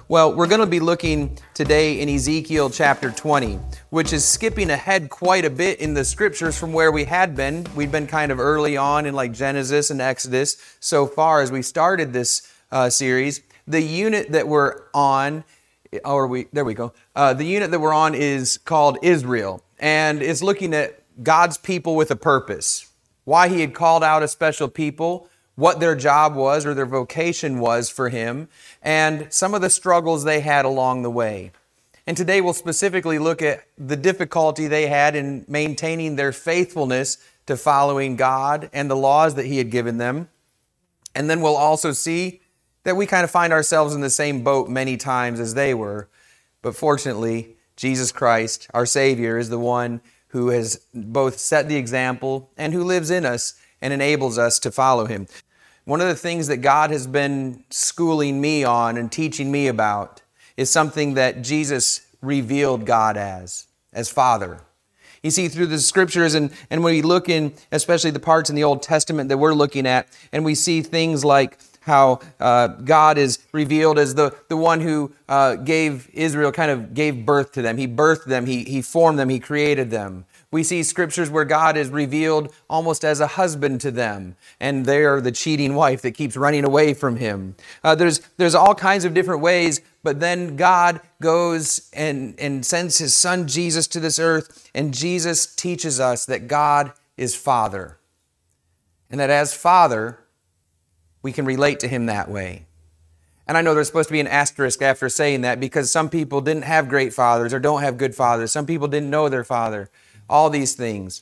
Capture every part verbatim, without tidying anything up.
Well, we're going to be looking today in Ezekiel chapter twenty, which is skipping ahead quite a bit in the scriptures from where we had been. We'd been kind of early on in like Genesis and Exodus so far as we started this uh, series. The unit that we're on, or we there we go. Uh, the unit that we're on is called Israel, and it's looking at God's people with a purpose. Why He had called out a special people, what their job was or their vocation was for Him, and some of the struggles they had along the way. And today we'll specifically look at the difficulty they had in maintaining their faithfulness to following God and the laws that He had given them. And then we'll also see that we kind of find ourselves in the same boat many times as they were. But fortunately, Jesus Christ, our Savior, is the one who has both set the example and who lives in us and enables us to follow Him. One of the things that God has been schooling me on and teaching me about is something that Jesus revealed God as, as Father. You see, through the scriptures, and, and when we look in, especially the parts in the Old Testament that we're looking at, and we see things like how uh, God is revealed as the, the one who uh, gave Israel, kind of gave birth to them. He birthed them, he, he formed them, He created them. We see scriptures where God is revealed almost as a husband to them, and they're the cheating wife that keeps running away from Him. Uh, there's there's all kinds of different ways, but then God goes and, and sends His Son Jesus to this earth, and Jesus teaches us that God is Father, and that as Father, we can relate to Him that way. And I know there's supposed to be an asterisk after saying that, because some people didn't have great fathers or don't have good fathers. Some people didn't know their father. All these things.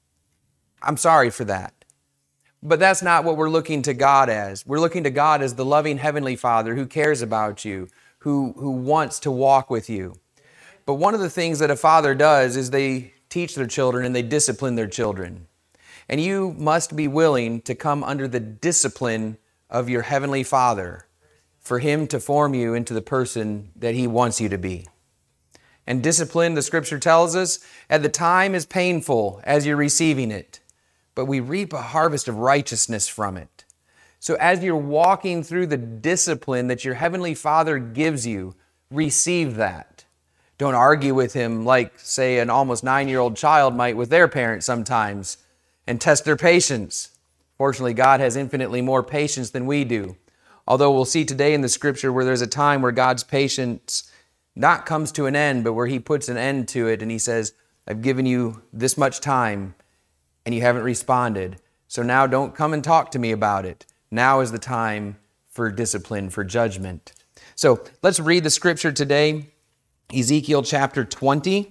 I'm sorry for that. But that's not what we're looking to God as. We're looking to God as the loving Heavenly Father who cares about you, who, who wants to walk with you. But one of the things that a father does is they teach their children and they discipline their children. And you must be willing to come under the discipline of your Heavenly Father for Him to form you into the person that He wants you to be. And discipline, the Scripture tells us, at the time is painful as you're receiving it, but we reap a harvest of righteousness from it. So as you're walking through the discipline that your Heavenly Father gives you, receive that. Don't argue with Him like, say, an almost nine-year-old child might with their parents sometimes, and test their patience. Fortunately, God has infinitely more patience than we do. Although we'll see today in the Scripture where there's a time where God's patience not comes to an end, but where He puts an end to it and He says, I've given you this much time and you haven't responded. So now don't come and talk to me about it. Now is the time for discipline, for judgment. So let's read the Scripture today, Ezekiel chapter twenty.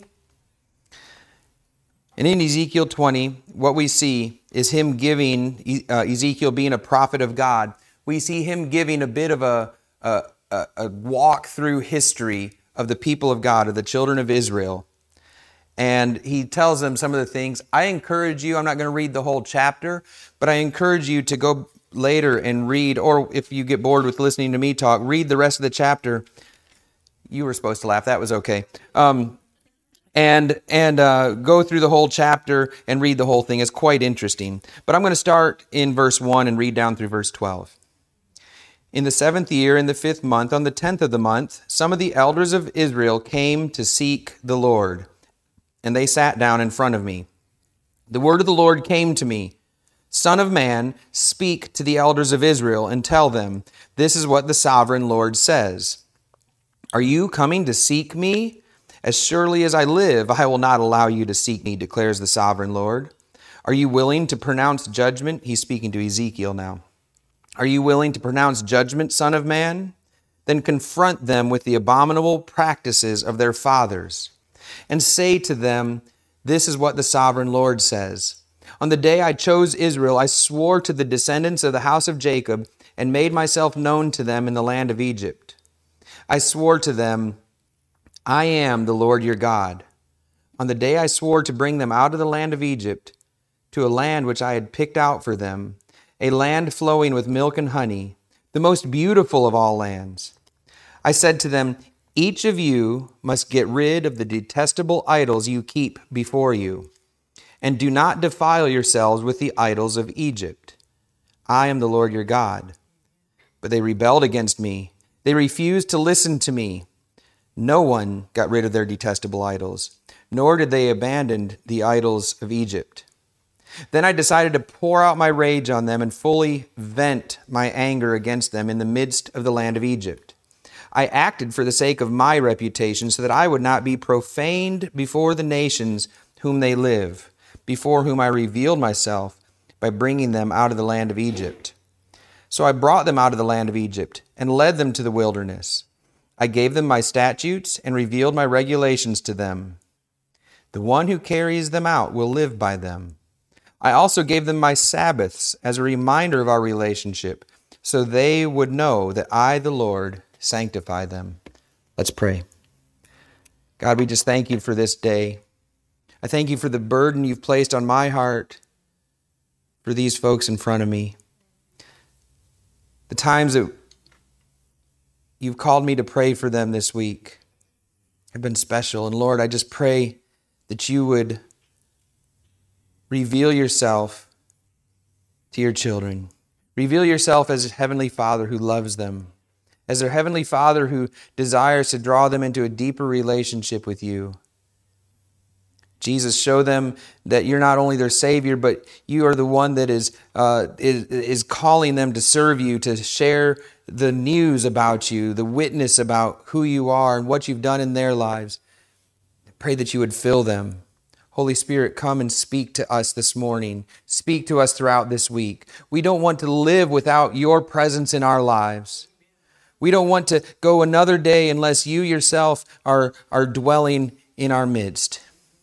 And in Ezekiel twenty, what we see is Him giving, uh, Ezekiel being a prophet of God, we see him giving a bit of a, a, a walk through history of the people of God, of the children of Israel. And he tells them some of the things. I encourage you, I'm not going to read the whole chapter, but I encourage you to go later and read, or if you get bored with listening to me talk, read the rest of the chapter. You were supposed to laugh, that was okay. Um, and and uh, go through the whole chapter and read the whole thing. It's quite interesting. But I'm going to start in verse one and read down through verse twelve. In the seventh year, in the fifth month, on the tenth of the month, some of the elders of Israel came to seek the Lord, and they sat down in front of me. The word of the Lord came to me, Son of man, speak to the elders of Israel and tell them, this is what the sovereign Lord says. Are you coming to seek me? As surely as I live, I will not allow you to seek me, declares the sovereign Lord. Are you willing to pronounce judgment? He's speaking to Ezekiel now. Are you willing to pronounce judgment, Son of man? Then confront them with the abominable practices of their fathers, and say to them, this is what the sovereign Lord says. On the day I chose Israel, I swore to the descendants of the house of Jacob and made myself known to them in the land of Egypt. I swore to them, I am the Lord your God. On the day I swore to bring them out of the land of Egypt, to a land which I had picked out for them, a land flowing with milk and honey, the most beautiful of all lands. I said to them, each of you must get rid of the detestable idols you keep before you, and do not defile yourselves with the idols of Egypt. I am the Lord your God. But they rebelled against me. They refused to listen to me. No one got rid of their detestable idols, nor did they abandon the idols of Egypt. Then I decided to pour out my rage on them and fully vent my anger against them in the midst of the land of Egypt. I acted for the sake of my reputation so that I would not be profaned before the nations whom they live, before whom I revealed myself by bringing them out of the land of Egypt. So I brought them out of the land of Egypt and led them to the wilderness. I gave them my statutes and revealed my regulations to them. The one who carries them out will live by them. I also gave them my Sabbaths as a reminder of our relationship, so they would know that I, the Lord, sanctify them. Let's pray. God, we just thank you for this day. I thank you for the burden you've placed on my heart for these folks in front of me. The times that you've called me to pray for them this week have been special. And Lord, I just pray that you would reveal yourself to your children. Reveal yourself as a Heavenly Father who loves them, as their Heavenly Father who desires to draw them into a deeper relationship with you. Jesus, show them that you're not only their Savior, but you are the one that is, uh, is, is calling them to serve you, to share the news about you, the witness about who you are and what you've done in their lives. I pray that you would fill them. Holy Spirit, come and speak to us this morning. Speak to us throughout this week. We don't want to live without your presence in our lives. We don't want to go another day unless you yourself are, are dwelling in our midst.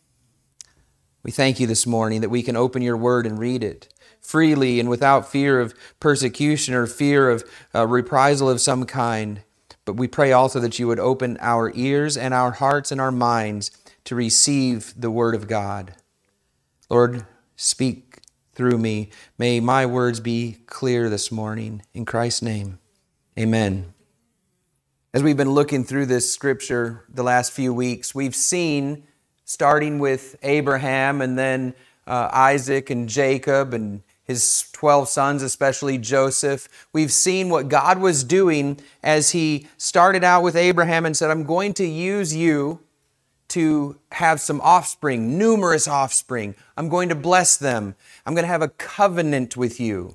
We thank you this morning that we can open your word and read it freely and without fear of persecution or fear of uh, reprisal of some kind. But we pray also that you would open our ears and our hearts and our minds to receive the word of God. Lord, speak through me. May my words be clear this morning. In Christ's name, amen. As we've been looking through this scripture the last few weeks, we've seen, starting with Abraham and then uh, Isaac and Jacob and his twelve sons, especially Joseph, we've seen what God was doing as he started out with Abraham and said, I'm going to use you to have some offspring, numerous offspring. I'm going to bless them. I'm going to have a covenant with you.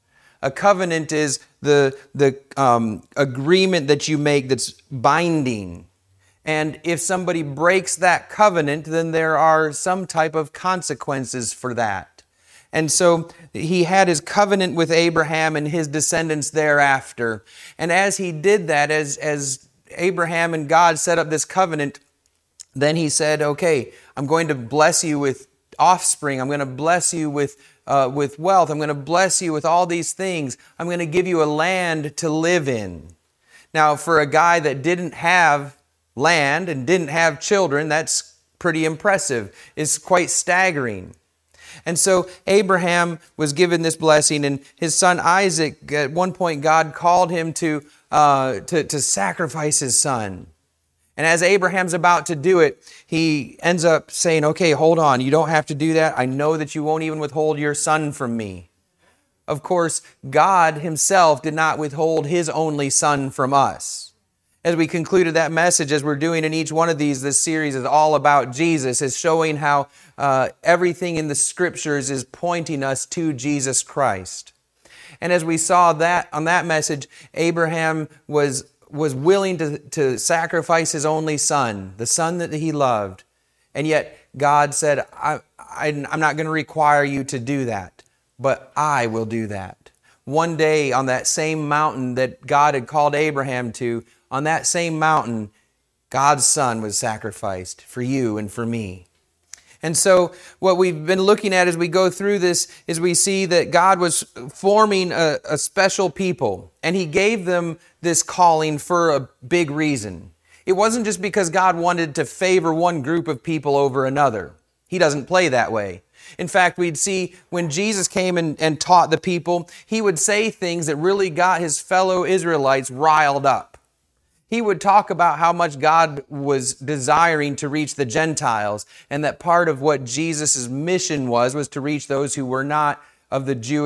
A covenant is the, the um, agreement that you make that's binding. And if somebody breaks that covenant, then there are some type of consequences for that. And so he had his covenant with Abraham and his descendants thereafter. And as he did that, as, as Abraham and God set up this covenant, then he said, okay, I'm going to bless you with offspring. I'm going to bless you with, uh, with wealth. I'm going to bless you with all these things. I'm going to give you a land to live in. Now, for a guy that didn't have land and didn't have children, that's pretty impressive. It's quite staggering. And so Abraham was given this blessing, and his son Isaac, at one point God called him to, uh, to, to sacrifice his son. And as Abraham's about to do it, he ends up saying, okay, hold on, you don't have to do that. I know that you won't even withhold your son from me. Of course, God himself did not withhold his only son from us. As we concluded that message, as we're doing in each one of these, this series is all about Jesus, is showing how uh, everything in the scriptures is pointing us to Jesus Christ. And as we saw that on that message, Abraham was was willing to, to sacrifice his only son, the son that he loved. And yet God said, I, I, I'm not going to require you to do that, but I will do that. One day on that same mountain that God had called Abraham to, on that same mountain, God's son was sacrificed for you and for me. And so what we've been looking at as we go through this is we see that God was forming a, a special people, and he gave them this calling for a big reason. It wasn't just because God wanted to favor one group of people over another. He doesn't play that way. In fact, we'd see when Jesus came and, and taught the people, he would say things that really got his fellow Israelites riled up. He would talk about how much God was desiring to reach the Gentiles, and that part of what Jesus' mission was, was to reach those who were not of the Jewish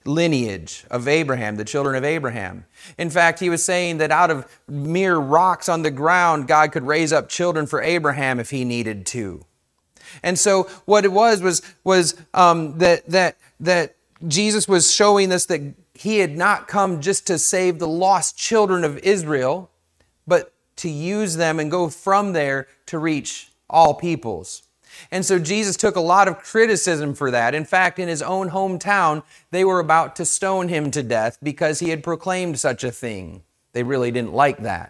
lineage of Abraham, the children of Abraham. In fact, he was saying that out of mere rocks on the ground, God could raise up children for Abraham if he needed to. And so what it was was was um, that that that Jesus was showing us that he had not come just to save the lost children of Israel, but to use them and go from there to reach all peoples. And so Jesus took a lot of criticism for that. In fact, in his own hometown, they were about to stone him to death because he had proclaimed such a thing. They really didn't like that.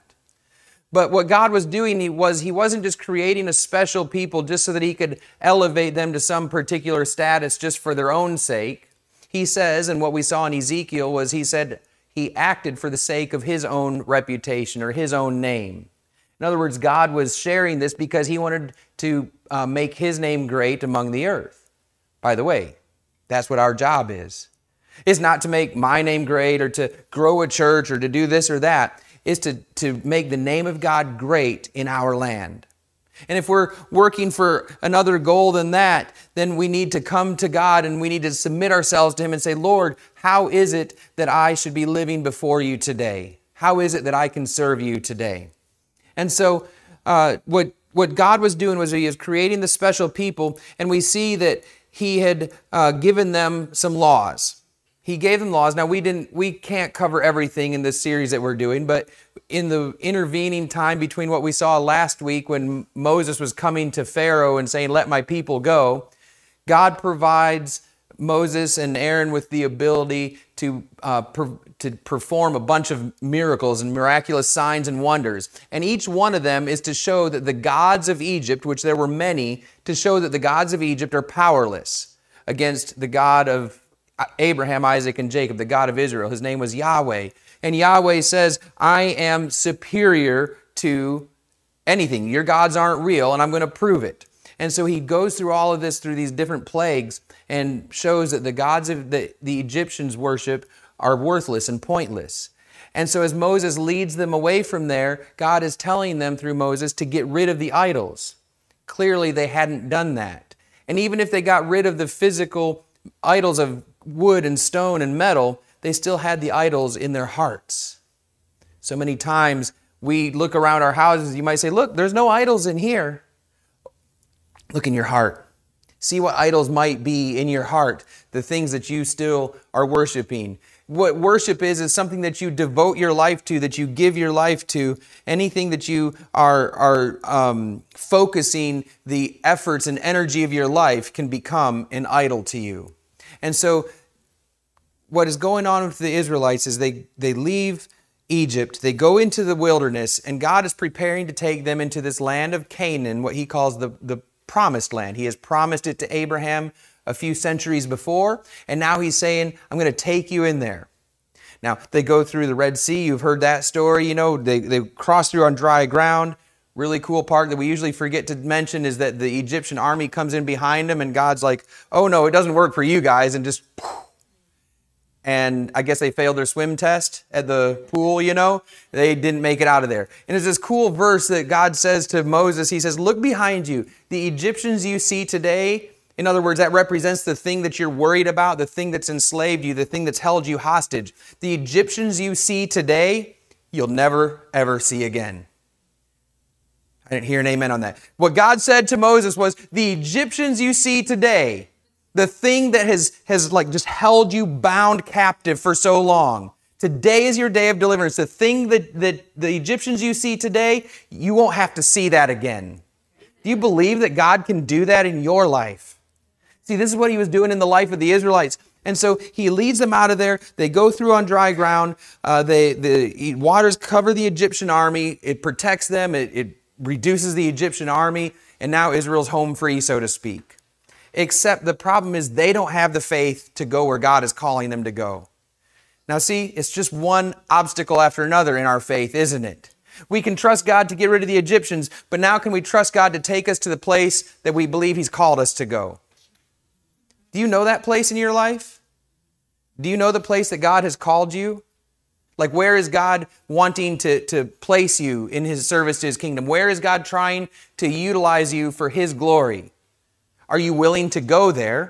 But what God was doing was he wasn't just creating a special people just so that he could elevate them to some particular status just for their own sake. He says, and what we saw in Ezekiel was he said he acted for the sake of his own reputation or his own name. In other words, God was sharing this because he wanted to uh, make his name great among the earth. By the way, that's what our job is. It's not to make my name great or to grow a church or to do this or that. It's to, to make the name of God great in our land. And if we're working for another goal than that, then we need to come to God and we need to submit ourselves to him and say, Lord, how is it that I should be living before you today? How is it that I can serve you today? And so uh, what, what God was doing was he was creating the special people, and we see that he had uh, given them some laws. He gave them laws. Now, we didn't, we can't cover everything in this series that we're doing, but in the intervening time between what we saw last week when Moses was coming to Pharaoh and saying, let my people go, God provides Moses and Aaron with the ability to uh, per, to perform a bunch of miracles and miraculous signs and wonders. And each one of them is to show that the gods of Egypt, which there were many, to show that the gods of Egypt are powerless against the God of Abraham, Isaac, and Jacob, the God of Israel. His name was Yahweh. And Yahweh says, I am superior to anything. Your gods aren't real, and I'm going to prove it. And so he goes through all of this through these different plagues and shows that the gods of the, the Egyptians worship are worthless and pointless. And so as Moses leads them away from there, God is telling them through Moses to get rid of the idols. Clearly they hadn't done that. And even if they got rid of the physical idols of wood and stone and metal, they still had the idols in their hearts. So many times we look around our houses, you might say, look, there's no idols in here. Look in your heart. See what idols might be in your heart, the things that you still are worshiping. What worship is, is something that you devote your life to, that you give your life to. Anything that you are, are um, focusing the efforts and energy of your life can become an idol to you. And so what is going on with the Israelites is they, they leave Egypt, they go into the wilderness, and God is preparing to take them into this land of Canaan, what he calls the, the promised land. He has promised it to Abraham a few centuries before, and now he's saying, I'm going to take you in there. Now, they go through the Red Sea. You've heard that story. You know, they, they cross through on dry ground. Really cool part that we usually forget to mention is that the Egyptian army comes in behind them, and God's like, oh no, it doesn't work for you guys, and just, and I guess they failed their swim test at the pool, you know. They didn't make it out of there. And it's this cool verse that God says to Moses. He says, look behind you. The Egyptians you see today, in other words, that represents the thing that you're worried about, the thing that's enslaved you, the thing that's held you hostage. The Egyptians you see today, you'll never, ever see again. I didn't hear an amen on that. What God said to Moses was, the Egyptians you see today, the thing that has, has like just held you bound captive for so long, today is your day of deliverance. The thing that, that the Egyptians you see today, you won't have to see that again. Do you believe that God can do that in your life? See, this is what he was doing in the life of the Israelites. And so he leads them out of there. They go through on dry ground. Uh, they, the waters cover the Egyptian army. It protects them. It, it reduces the Egyptian army. And now Israel's home free, so to speak. Except the problem is they don't have the faith to go where God is calling them to go. Now see, it's just one obstacle after another in our faith, isn't it? We can trust God to get rid of the Egyptians, but now can we trust God to take us to the place that we believe he's called us to go? Do you know that place in your life? Do you know the place that God has called you? Like, where is God wanting to, to place you in his service to his kingdom? Where is God trying to utilize you for his glory? Are you willing to go there?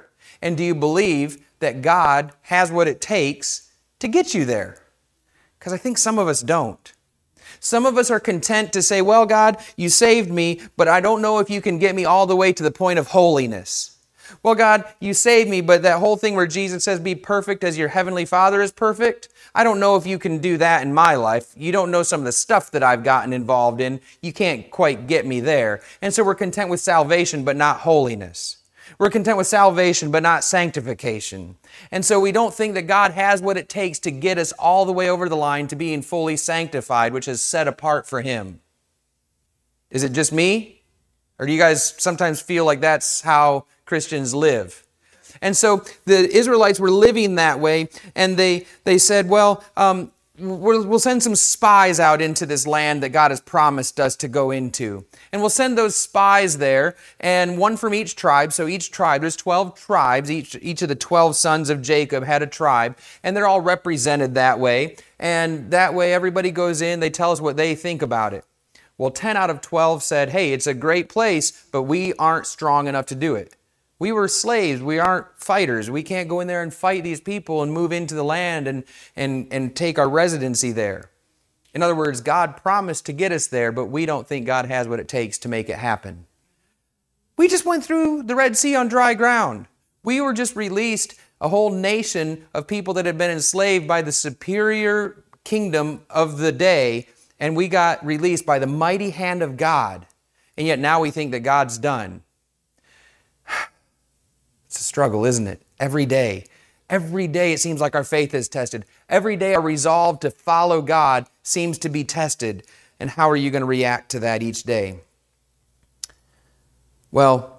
And do you believe that God has what it takes to get you there? Because I think some of us don't. Some of us are content to say, well, God, you saved me, but I don't know if you can get me all the way to the point of holiness. Well, God, you saved me, but that whole thing where Jesus says, be perfect as your heavenly Father is perfect, I don't know if you can do that in my life. You don't know some of the stuff that I've gotten involved in. You can't quite get me there. And so we're content with salvation, but not holiness. We're content with salvation, but not sanctification. And so we don't think that God has what it takes to get us all the way over the line to being fully sanctified, which is set apart for Him. Is it just me? Or do you guys sometimes feel like that's how Christians live? And so the Israelites were living that way, and they, they said, well, um, we'll, we'll send some spies out into this land that God has promised us to go into. And we'll send those spies there, and one from each tribe. So each tribe, there's twelve tribes. Each, each of the twelve sons of Jacob had a tribe, and they're all represented that way. And that way everybody goes in, they tell us what they think about it. Well, ten out of twelve said, hey, it's a great place, but we aren't strong enough to do it. We were slaves. We aren't fighters. We can't go in there and fight these people and move into the land and, and, and take our residency there. In other words, God promised to get us there, but we don't think God has what it takes to make it happen. We just went through the Red Sea on dry ground. We were just released, a whole nation of people that had been enslaved by the superior kingdom of the day, and we got released by the mighty hand of God. And yet now we think that God's done. It's a struggle, isn't it? Every day. Every day it seems like our faith is tested. Every day our resolve to follow God seems to be tested. And how are you going to react to that each day? Well,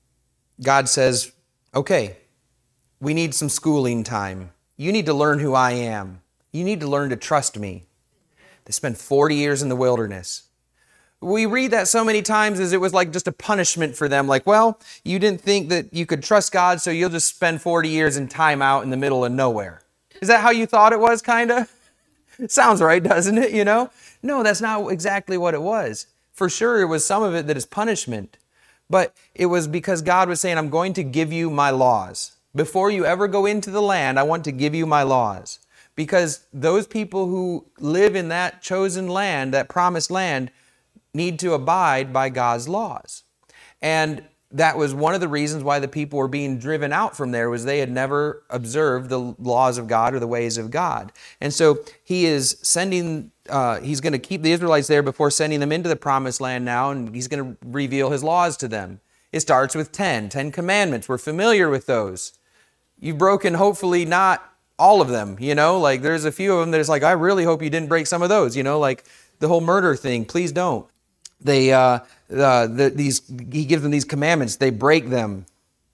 God says, okay, we need some schooling time. You need to learn who I am. You need to learn to trust me. They spent forty years in the wilderness. We read that so many times as it was like just a punishment for them. Like, well, you didn't think that you could trust God, so you'll just spend forty years in time out in the middle of nowhere. Is that how you thought it was, kind of? Sounds right, doesn't it, you know? No, that's not exactly what it was. For sure, it was some of it that is punishment. But it was because God was saying, I'm going to give you my laws. Before you ever go into the land, I want to give you my laws. Because those people who live in that chosen land, that promised land, need to abide by God's laws. And that was one of the reasons why the people were being driven out from there, was they had never observed the laws of God or the ways of God. And so he is sending, uh, he's going to keep the Israelites there before sending them into the promised land now, and he's going to reveal his laws to them. It starts with ten, ten commandments. We're familiar with those. You've broken, hopefully, not all of them, you know, like there's a few of them that it's like, I really hope you didn't break some of those, you know, like the whole murder thing, please don't. They, uh, uh, the, these, he gives them these commandments, they break them.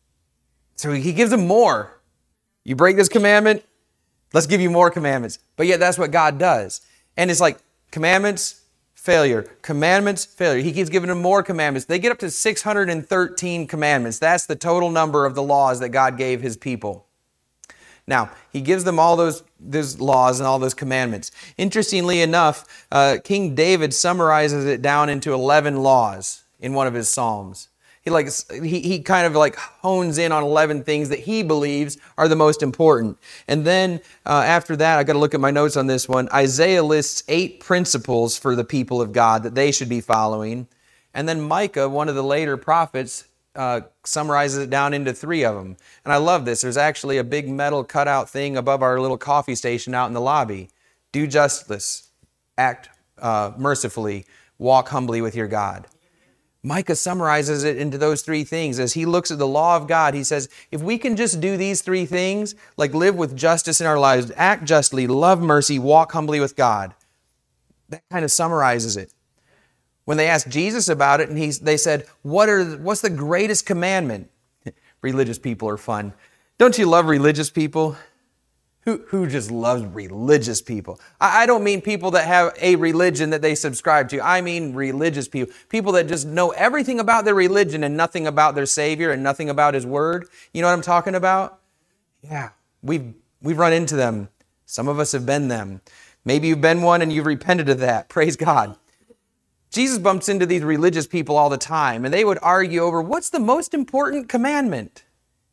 So he gives them more. You break this commandment, let's give you more commandments. But yet that's what God does. And it's like commandments, failure, commandments, failure. He keeps giving them more commandments. They get up to six hundred thirteen commandments. That's the total number of the laws that God gave his people. Now, he gives them all those, those laws and all those commandments. Interestingly enough, uh, King David summarizes it down into eleven laws in one of his Psalms. He, like, he, he kind of like hones in on eleven things that he believes are the most important. And then uh, after that, I got to look at my notes on this one. Isaiah lists eight principles for the people of God that they should be following. And then Micah, one of the later prophets, Uh, summarizes it down into three of them. And I love this. There's actually a big metal cutout thing above our little coffee station out in the lobby. Do justice, act uh, mercifully, walk humbly with your God. Micah summarizes it into those three things. As he looks at the law of God, he says, if we can just do these three things, like live with justice in our lives, act justly, love mercy, walk humbly with God, that kind of summarizes it. When they asked Jesus about it, and he, they said, "What are what's the greatest commandment?" Religious people are fun. Don't you love religious people? Who, who just loves religious people? I, I don't mean people that have a religion that they subscribe to. I mean religious people. People that just know everything about their religion and nothing about their Savior and nothing about His Word. You know what I'm talking about? Yeah, we've, we've run into them. Some of us have been them. Maybe you've been one and you've repented of that. Praise God. Jesus bumps into these religious people all the time, and they would argue over what's the most important commandment.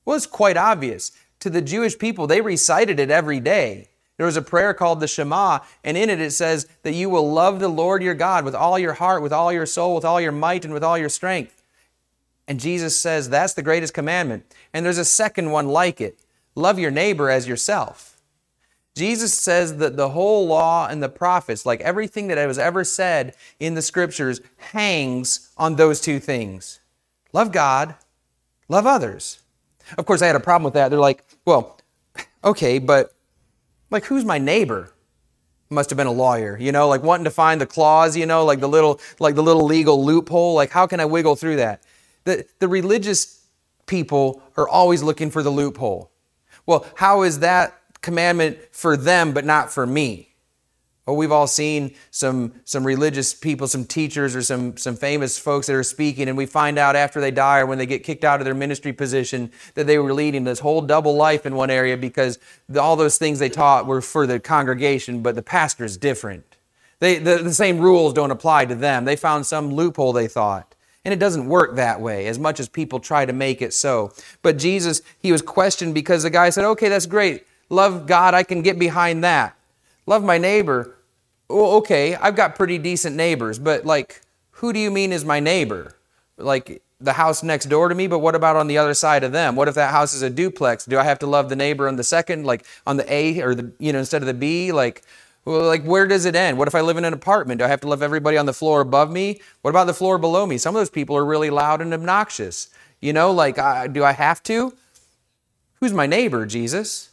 Well, it's quite obvious. To the Jewish people, they recited it every day. There was a prayer called the Shema, and in it it says that you will love the Lord your God with all your heart, with all your soul, with all your might, and with all your strength. And Jesus says that's the greatest commandment. And there's a second one like it. Love your neighbor as yourself. Jesus says that the whole law and the prophets, like everything that was ever said in the Scriptures, hangs on those two things. Love God, love others. Of course, I had a problem with that. They're like, well, okay, but like, who's my neighbor? Must have been a lawyer, you know, like wanting to find the clause, you know, like the little, like the little legal loophole. Like, how can I wiggle through that? The, the religious people are always looking for the loophole. Well, how is that commandment for them but not for me? Well, we've all seen some, some religious people, some teachers or some, some famous folks that are speaking, and we find out after they die or when they get kicked out of their ministry position that they were leading this whole double life in one area because the, all those things they taught were for the congregation, but the pastor is different. They, the, the same rules don't apply to them. They found some loophole, they thought. And it doesn't work that way, as much as people try to make it so. But Jesus, he was questioned because the guy said, okay, that's great. Love God, I can get behind that. Love my neighbor. Well, okay, I've got pretty decent neighbors, but like, who do you mean is my neighbor? Like the house next door to me, but what about on the other side of them? What if that house is a duplex? Do I have to love the neighbor on the second, like on the A or the, you know, instead of the B? Like, well, like where does it end? What if I live in an apartment? Do I have to love everybody on the floor above me? What about the floor below me? Some of those people are really loud and obnoxious. You know, like, uh, do I have to? Who's my neighbor, Jesus?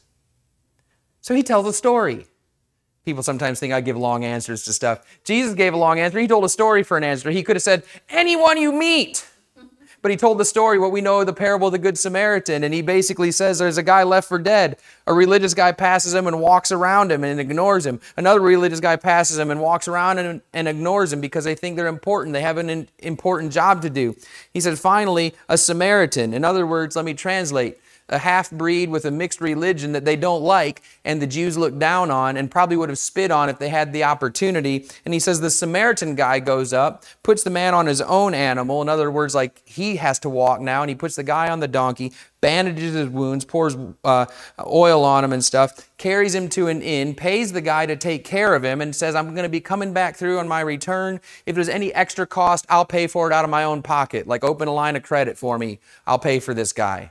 So he tells a story. People sometimes think I give long answers to stuff. Jesus gave a long answer. He told a story for an answer. He could have said, anyone you meet. But he told the story, what we know of the parable of the Good Samaritan. And he basically says there's a guy left for dead. A religious guy passes him and walks around him and ignores him. Another religious guy passes him and walks around and, and ignores him because they think they're important. They have an in, important job to do. He said, finally, a Samaritan. In other words, let me translate. A half-breed with a mixed religion that they don't like and the Jews look down on and probably would have spit on if they had the opportunity. And he says the Samaritan guy goes up, puts the man on his own animal. In other words, like he has to walk now, and he puts the guy on the donkey, bandages his wounds, pours uh, oil on him and stuff, carries him to an inn, pays the guy to take care of him, and says, I'm going to be coming back through on my return. If there's any extra cost, I'll pay for it out of my own pocket. Like open a line of credit for me. I'll pay for this guy.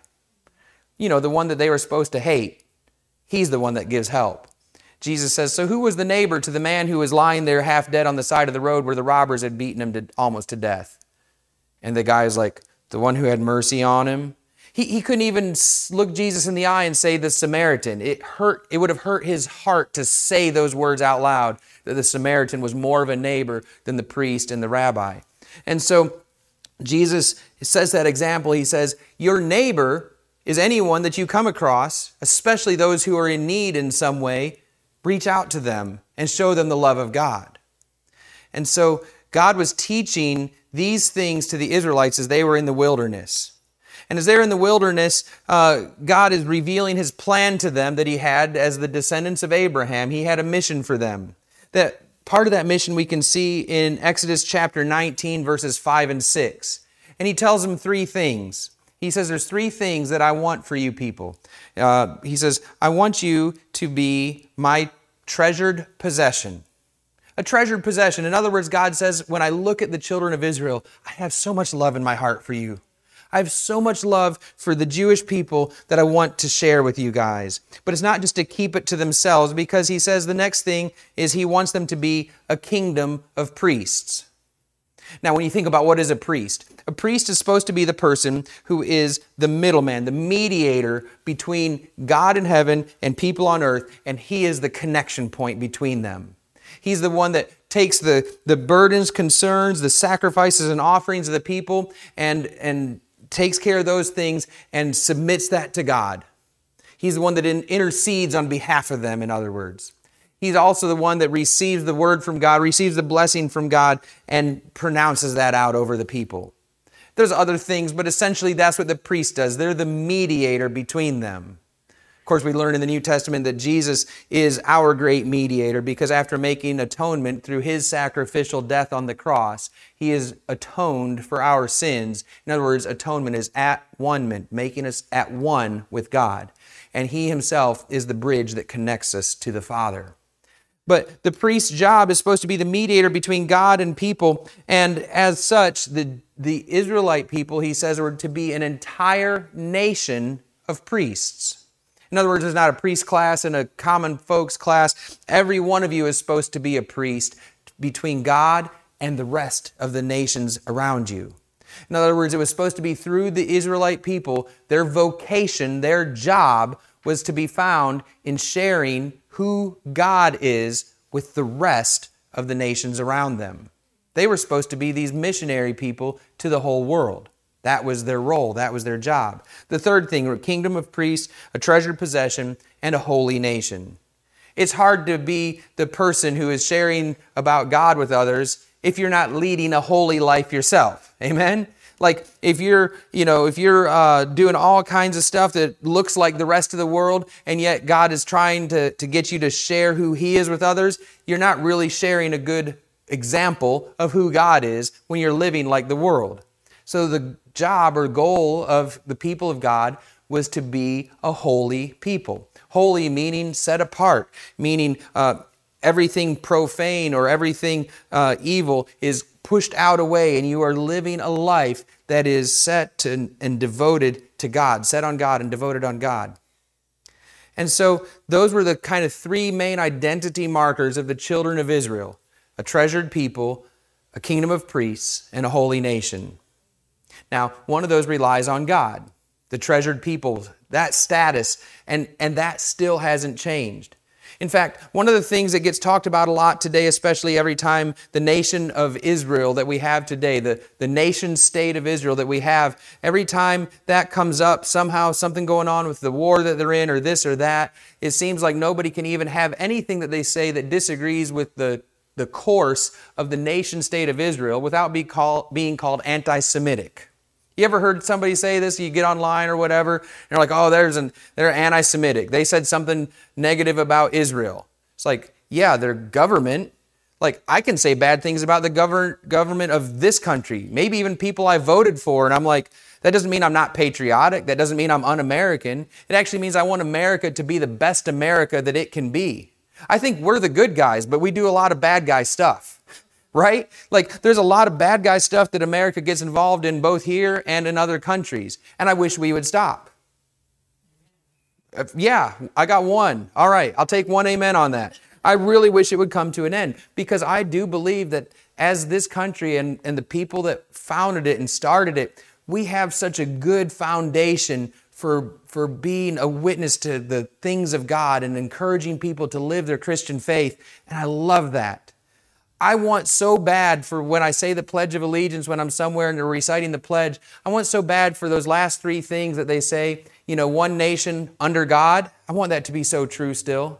You know, the one that they were supposed to hate. He's the one that gives help. Jesus says, so who was the neighbor to the man who was lying there half dead on the side of the road where the robbers had beaten him to, almost to death? And the guy's like, the one who had mercy on him. He, he couldn't even look Jesus in the eye and say the Samaritan. It hurt. It would have hurt his heart to say those words out loud, that the Samaritan was more of a neighbor than the priest and the rabbi. And so Jesus says that example. He says, your neighbor is anyone that you come across, especially those who are in need in some way. Reach out to them and show them the love of God. And so God was teaching these things to the Israelites as they were in the wilderness. And as they're in the wilderness, uh, God is revealing His plan to them that He had as the descendants of Abraham. He had a mission for them. That part of that mission we can see in Exodus chapter nineteen, verses five and six. And He tells them three things. He says, there's three things that I want for you people. Uh, he says, I want you to be my treasured possession. A treasured possession. In other words, God says, when I look at the children of Israel, I have so much love in my heart for you. I have so much love for the Jewish people that I want to share with you guys. But it's not just to keep it to themselves, because he says the next thing is he wants them to be a kingdom of priests. Now, when you think about what is a priest, a priest is supposed to be the person who is the middleman, the mediator between God in heaven and people on earth, and he is the connection point between them. He's the one that takes the, the burdens, concerns, the sacrifices and offerings of the people and, and takes care of those things and submits that to God. He's the one that intercedes on behalf of them, in other words. He's also the one that receives the word from God, receives the blessing from God, and pronounces that out over the people. There's other things, but essentially that's what the priest does. They're the mediator between them. Of course, we learn in the New Testament that Jesus is our great mediator because after making atonement through his sacrificial death on the cross, he has atoned for our sins. In other words, atonement is at one-ment, making us at one with God. And he himself is the bridge that connects us to the Father. But the priest's job is supposed to be the mediator between God and people. And as such, the, the Israelite people, he says, are to be an entire nation of priests. In other words, there's not a priest class and a common folks class. Every one of you is supposed to be a priest between God and the rest of the nations around you. In other words, it was supposed to be through the Israelite people, their vocation, their job was to be found in sharing who God is with the rest of the nations around them. They were supposed to be these missionary people to the whole world. That was their role. That was their job. The third thing, a kingdom of priests, a treasured possession, and a holy nation. It's hard to be the person who is sharing about God with others if you're not leading a holy life yourself. Amen? Like if you're, you know, if you're uh, doing all kinds of stuff that looks like the rest of the world, and yet God is trying to, to get you to share who He is with others, you're not really sharing a good example of who God is when you're living like the world. So the job or goal of the people of God was to be a holy people. Holy meaning set apart, meaning uh, everything profane or everything uh, evil is pushed out away, and you are living a life that is set to, and devoted to God, set on God and devoted on God. And so those were the kind of three main identity markers of the children of Israel: a treasured people, a kingdom of priests, and a holy nation. Now, one of those relies on God, the treasured people, that status, and, and that still hasn't changed. In fact, one of the things that gets talked about a lot today, especially every time the nation of Israel that we have today, the, the nation state of Israel that we have, every time that comes up, somehow something going on with the war that they're in or this or that, it seems like nobody can even have anything that they say that disagrees with the, the course of the nation state of Israel without be call, being called anti-Semitic. You ever heard somebody say this? You get online or whatever, and they're like, oh, there's an, they're anti-Semitic. They said something negative about Israel. It's like, yeah, their government. Like, I can say bad things about the govern, government of this country, maybe even people I voted for, and I'm like, that doesn't mean I'm not patriotic. That doesn't mean I'm un-American. It actually means I want America to be the best America that it can be. I think we're the good guys, but we do a lot of bad guy stuff. Right? Like, there's a lot of bad guy stuff that America gets involved in both here and in other countries. And I wish we would stop. Yeah, I got one. All right, I'll take one amen on that. I really wish it would come to an end, because I do believe that as this country and, and the people that founded it and started it, we have such a good foundation for, for being a witness to the things of God and encouraging people to live their Christian faith. And I love that. I want so bad for when I say the Pledge of Allegiance, when I'm somewhere and they're reciting the pledge, I want so bad for those last three things that they say, you know, one nation under God. I want that to be so true still.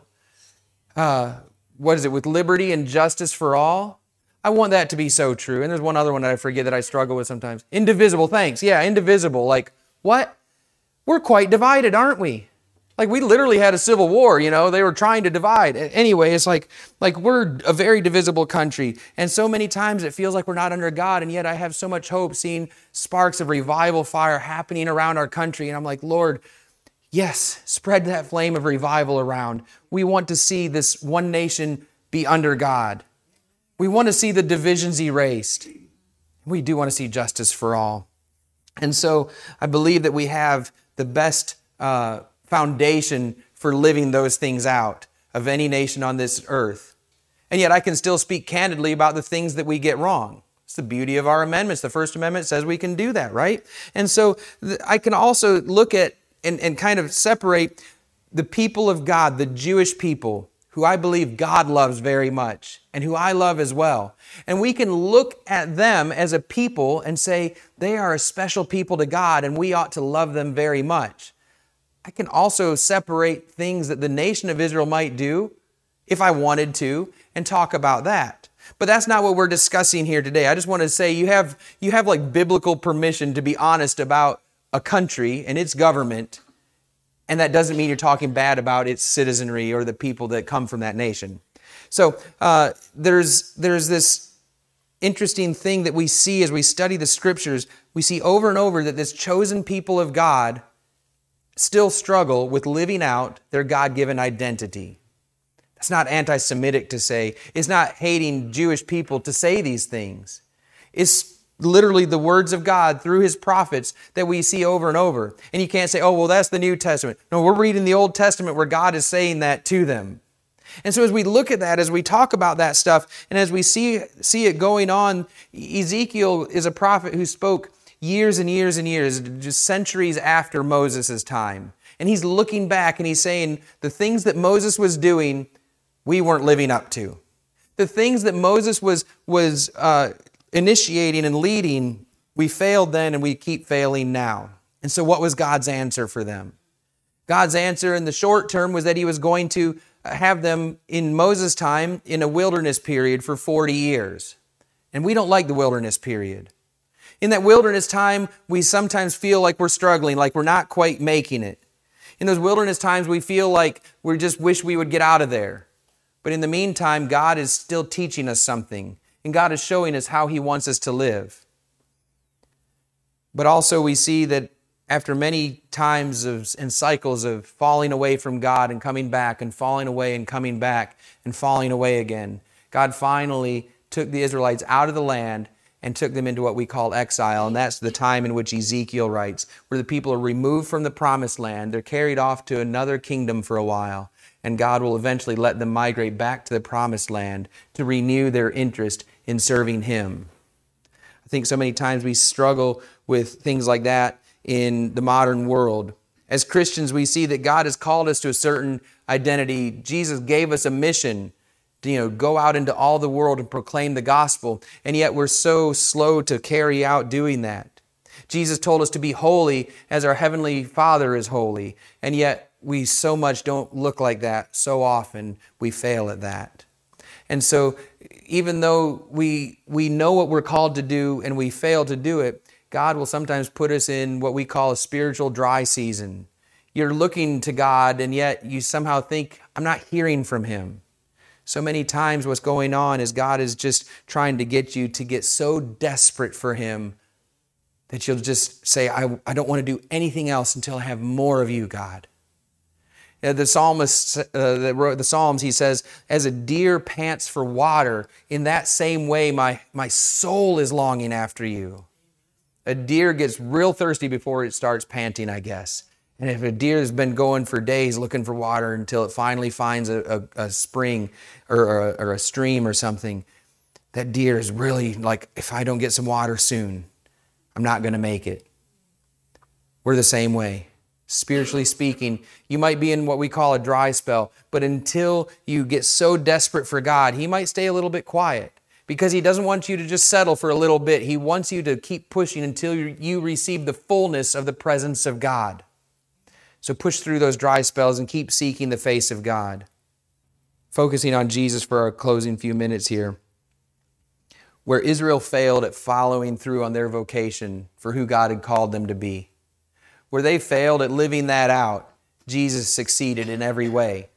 Uh, what is it, with liberty and justice for all? I want that to be so true. And there's one other one that I forget that I struggle with sometimes. Indivisible, thanks. Yeah, indivisible. Like, what? We're quite divided, aren't we? Like, we literally had a civil war, you know, they were trying to divide. Anyway, it's like, like we're a very divisible country. And so many times it feels like we're not under God. And yet I have so much hope seeing sparks of revival fire happening around our country. And I'm like, Lord, yes, spread that flame of revival around. We want to see this one nation be under God. We want to see the divisions erased. We do want to see justice for all. And so I believe that we have the best uh foundation for living those things out of any nation on this earth. And yet I can still speak candidly about the things that we get wrong. It's the beauty of our amendments. The First Amendment says we can do that, right? And so I can also look at and, and kind of separate the people of God, the Jewish people, who I believe God loves very much and who I love as well. And we can look at them as a people and say they are a special people to God and we ought to love them very much. I can also separate things that the nation of Israel might do if I wanted to and talk about that. But that's not what we're discussing here today. I just want to say you have, you have like biblical permission to be honest about a country and its government And that doesn't mean you're talking bad about its citizenry or the people that come from that nation. So uh, there's there's this interesting thing that we see as we study the scriptures. We see over and over that this chosen people of God still struggle with living out their God-given identity. It's not anti-Semitic to say. It's not hating Jewish people to say these things. It's literally the words of God through His prophets that we see over and over. And you can't say, oh, well, that's the New Testament. No, we're reading the Old Testament where God is saying that to them. And so as we look at that, as we talk about that stuff, and as we see, see it going on, Ezekiel is a prophet who spoke years and years and years, just centuries after Moses' time. And he's looking back and he's saying the things that Moses was doing, we weren't living up to. The things that Moses was, was uh, initiating and leading, we failed then and we keep failing now. And so what was God's answer for them? God's answer in the short term was that He was going to have them in Moses' time in a wilderness period for forty years. And we don't like the wilderness period. In that wilderness time, we sometimes feel like we're struggling, like we're not quite making it. In those wilderness times, we feel like we just wish we would get out of there. But in the meantime, God is still teaching us something, and God is showing us how He wants us to live. But also we see that after many times of, and cycles of falling away from God and coming back and falling away and coming back and falling away again, God finally took the Israelites out of the land and took them into what we call exile. And that's the time in which Ezekiel writes, where the people are removed from the promised land. They're carried off to another kingdom for a while. And God will eventually let them migrate back to the promised land to renew their interest in serving Him. I think so many times we struggle with things like that in the modern world. As Christians, we see that God has called us to a certain identity. Jesus gave us a mission to, you know, go out into all the world and proclaim the gospel, and yet we're so slow to carry out doing that. Jesus told us to be holy as our Heavenly Father is holy, and yet we so much don't look like that. So often we fail at that. And so even though we we know what we're called to do and we fail to do it, God will sometimes put us in what we call a spiritual dry season. You're looking to God, and yet you somehow think, I'm not hearing from Him. So many times what's going on is God is just trying to get you to get so desperate for Him that you'll just say, I, I don't want to do anything else until I have more of You, God. You know, the psalmist uh, that wrote the Psalms, he says, as a deer pants for water, in that same way my, my soul is longing after You. A deer gets real thirsty before it starts panting, I guess. And if a deer has been going for days looking for water until it finally finds a, a, a spring or, or, a, or a stream or something, that deer is really like, if I don't get some water soon, I'm not going to make it. We're the same way. Spiritually speaking, you might be in what we call a dry spell, but until you get so desperate for God, He might stay a little bit quiet. Because He doesn't want you to just settle for a little bit. He wants you to keep pushing until you receive the fullness of the presence of God. So push through those dry spells and keep seeking the face of God. Focusing on Jesus for our closing few minutes here. Where Israel failed at following through on their vocation for who God had called them to be. Where they failed at living that out, Jesus succeeded in every way.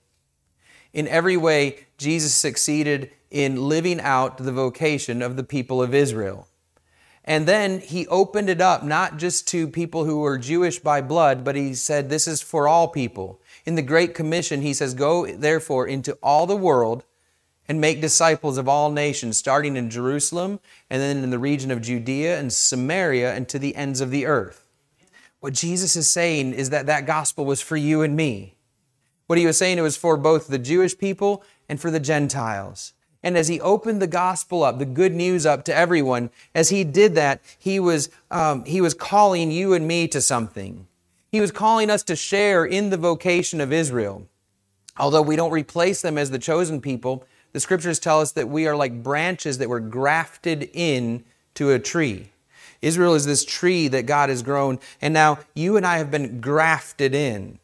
In every way, Jesus succeeded in living out the vocation of the people of Israel. And then He opened it up not just to people who were Jewish by blood, but He said this is for all people. In the Great Commission, He says, go therefore into all the world and make disciples of all nations, starting in Jerusalem and then in the region of Judea and Samaria and to the ends of the earth. What Jesus is saying is that that gospel was for you and me. What He was saying, it was for both the Jewish people and for the Gentiles. And as He opened the gospel up, the good news up to everyone, as He did that, He was, um, he was calling you and me to something. He was calling us to share in the vocation of Israel. Although we don't replace them as the chosen people, the Scriptures tell us that we are like branches that were grafted in to a tree. Israel is this tree that God has grown, and now you and I have been grafted in.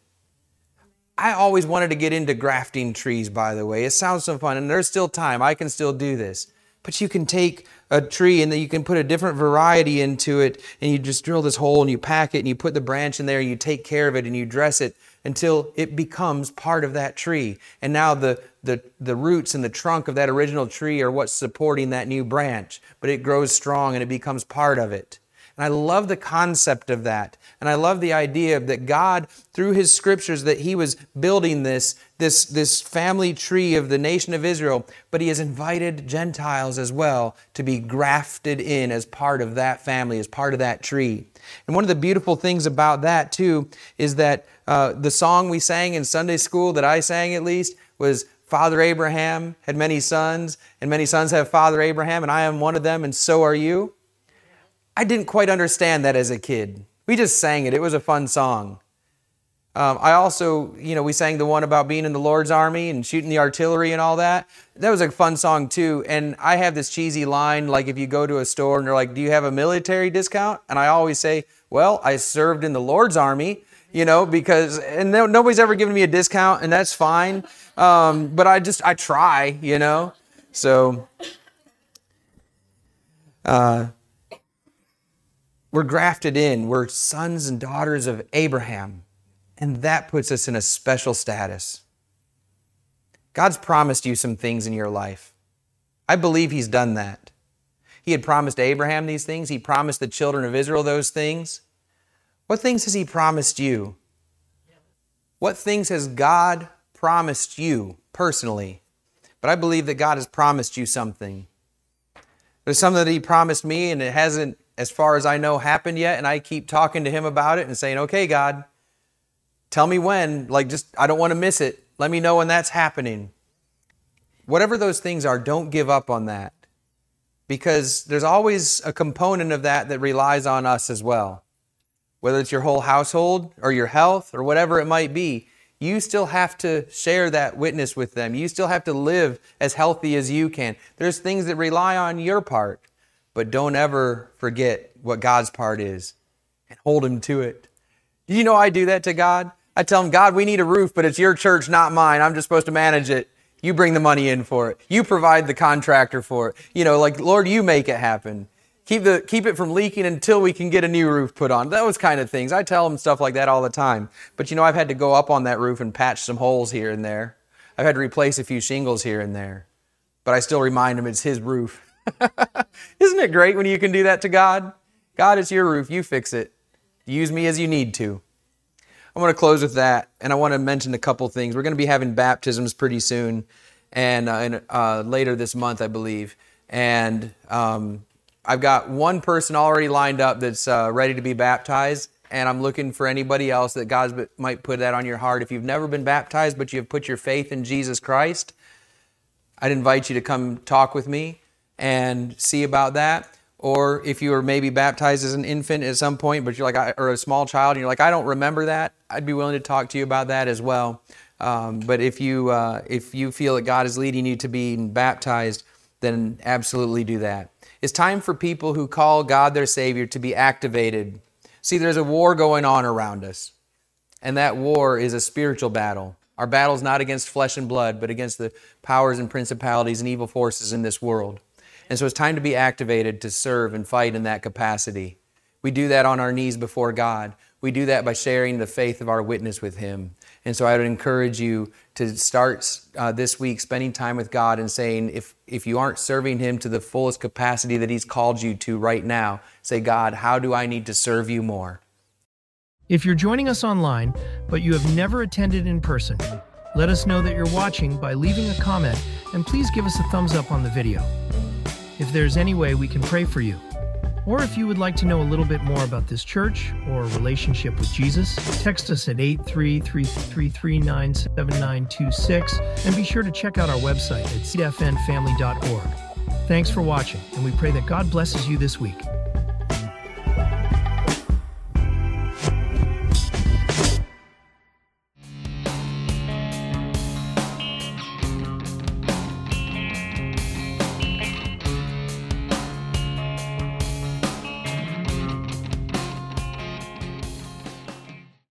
I always wanted to get into grafting trees, by the way. It sounds so fun, and there's still time. I can still do this. But you can take a tree and then you can put a different variety into it, and you just drill this hole and you pack it and you put the branch in there and you take care of it and you dress it until it becomes part of that tree. And now the, the, the roots and the trunk of that original tree are what's supporting that new branch, but it grows strong and it becomes part of it. And I love the concept of that. And I love the idea that God, through His scriptures, that He was building this, this, this family tree of the nation of Israel, but He has invited Gentiles as well to be grafted in as part of that family, as part of that tree. And one of the beautiful things about that, too, is that uh, the song we sang in Sunday school, that I sang at least, was Father Abraham had many sons, and many sons have Father Abraham, and I am one of them, and so are you. I didn't quite understand that as a kid. We just sang it. It was a fun song. Um, I also, you know, we sang the one about being in the Lord's army and shooting the artillery and all that. That was a fun song too. And I have this cheesy line, like if you go to a store and they're like, do you have a military discount? And I always say, well, I served in the Lord's army, you know, because, and no, nobody's ever given me a discount, and that's fine. Um, but I just, I try, you know. So, uh, we're grafted in. We're sons and daughters of Abraham. And that puts us in a special status. God's promised you some things in your life. I believe He's done that. He had promised Abraham these things. He promised the children of Israel those things. What things has He promised you? What things has God promised you personally? But I believe that God has promised you something. There's something that He promised me, and it hasn't, as far as I know, happened yet. And I keep talking to Him about it and saying, okay, God, tell me when. Like, just, I don't want to miss it. Let me know when that's happening. Whatever those things are, don't give up on that. Because there's always a component of that that relies on us as well. Whether it's your whole household or your health or whatever it might be, you still have to share that witness with them. You still have to live as healthy as you can. There's things that rely on your part, but don't ever forget what God's part is and hold Him to it. Do you know I do that to God? I tell Him, God, we need a roof, but it's your church, not mine. I'm just supposed to manage it. You bring the money in for it. You provide the contractor for it. You know, like, Lord, you make it happen. Keep the keep it from leaking until we can get a new roof put on. Those kind of things. I tell Him stuff like that all the time. But you know, I've had to go up on that roof and patch some holes here and there. I've had to replace a few shingles here and there. But I still remind Him it's His roof. Isn't it great when you can do that to God? God, it's your roof. You fix it. Use me as you need to. I want to close with that, and I want to mention a couple things. We're going to be having baptisms pretty soon, and, uh, and uh, later this month, I believe. And um, I've got one person already lined up that's uh, ready to be baptized, and I'm looking for anybody else that God might put that on your heart. If you've never been baptized, but you've put your faith in Jesus Christ, I'd invite you to come talk with me and see about that. Or if you were maybe baptized as an infant at some point, but you're like, or a small child, and you're like, I don't remember that, I'd be willing to talk to you about that as well. Um, but if you uh, if you feel that God is leading you to be baptized, then absolutely do that. It's time for people who call God their Savior to be activated. See, there's a war going on around us, and that war is a spiritual battle. Our battle is not against flesh and blood, but against the powers and principalities and evil forces in this world. And so it's time to be activated to serve and fight in that capacity. We do that on our knees before God. We do that by sharing the faith of our witness with Him. And so I would encourage you to start uh, this week spending time with God and saying, if, if you aren't serving Him to the fullest capacity that He's called you to right now, say, God, how do I need to serve you more? If you're joining us online, but you have never attended in person, let us know that you're watching by leaving a comment, and please give us a thumbs up on the video. If there's any way we can pray for you, or if you would like to know a little bit more about this church or relationship with Jesus, text us at eight three three three three nine seven nine two six, and be sure to check out our website at seed f n family dot org. Thanks for watching, and we pray that God blesses you this week.